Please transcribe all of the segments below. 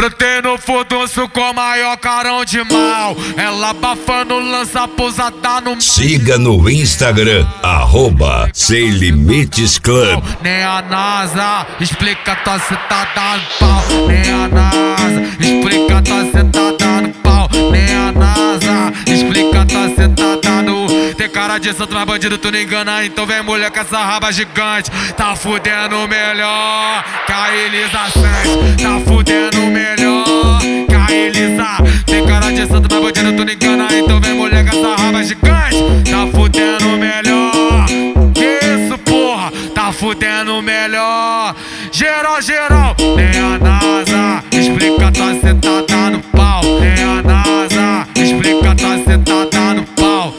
Brotei no furdunço com maior carão de mal. Ela abafando, lança pousada no... Siga no Instagram, @Sem Limites Club. Nem a NASA explica tua sentada no pau. Nem a NASA explica tua sentada no pau. Nem a NASA explica tua sentada no... Tem cara de santo, mas bandido tu não engana. Então vem mulher com essa raba gigante. Tá fudendo melhor que a Elisa Sante. Tá fudendo melhor que a Elisa. Tem cara de santo, mas bandido tu não engana. Então vem mulher com essa raba gigante. Tá fudendo melhor. Que isso, porra? Tá fudendo melhor. Geral, geral. Nem a NASA explica tua sentada no pau. Nem a NASA explica tua sentada no pau.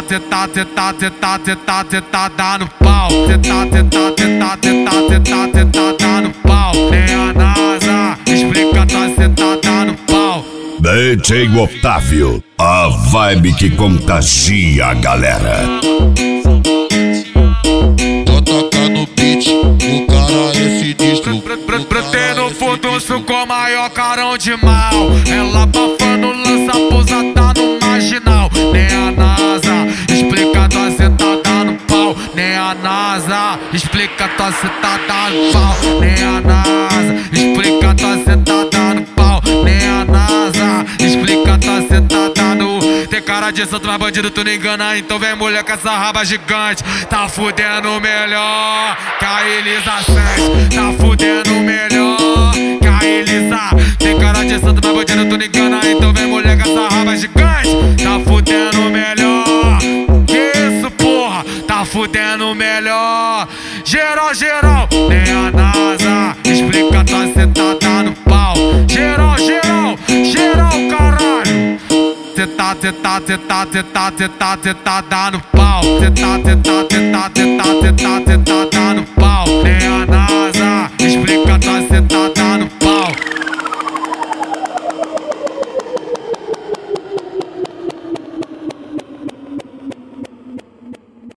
Sentada no pau. Sentada no pau. Nem a NASA explica tua sentada no pau. DJ Otávio, a vibe que contagia a galera. Tô tocando beat, o cara é sinistro. Brotei no furdunço com maior carão de mal. Ela abafando, lança pousada no marginal. Nem a NASA explica tua sentada no pau. Nem a NASA explica tua sentada no pau. Nem a NASA explica tua sentada no pau. Nem a NASA explica tua sentada no... Tem cara de santo, mas bandido tu não engana. Então vem mulher com essa raba gigante. Tá fudendo melhor que a Elisa Sante. Tá fudendo melhor que a Elisa. Tem cara de santo, mas bandido tu não engana. Então vem mulher com essa raba gigante. Tá fudendo melhor. Que isso, porra? Tá fudendo melhor. Geral, geral. Nem a NASA explica tua sentada no pau. Geral, geral. Geral, caralho. Sentada no pau. Sentada no pau. Nem